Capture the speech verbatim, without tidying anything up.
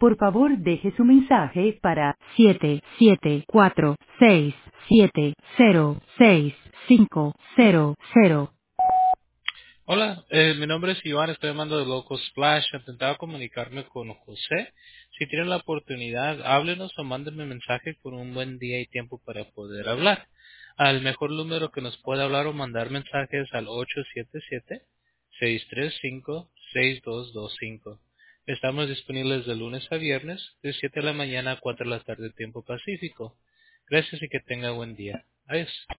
Por favor, deje su mensaje para siete siete cuatro seis siete cero seis cinco cero cero. Hola, eh, mi nombre es Iván, estoy llamando de Local Splash. Intentaba comunicarme con José. Si tienen la oportunidad, háblenos o mándenme mensaje con un buen día y tiempo para poder hablar. Al mejor número que nos puede hablar o mandar mensajes al ocho siete siete, seis tres cinco, seis dos dos cinco. Estamos disponibles de lunes a viernes, de siete de la mañana a cuatro de la tarde, tiempo pacífico. Gracias y que tenga buen día. Adiós.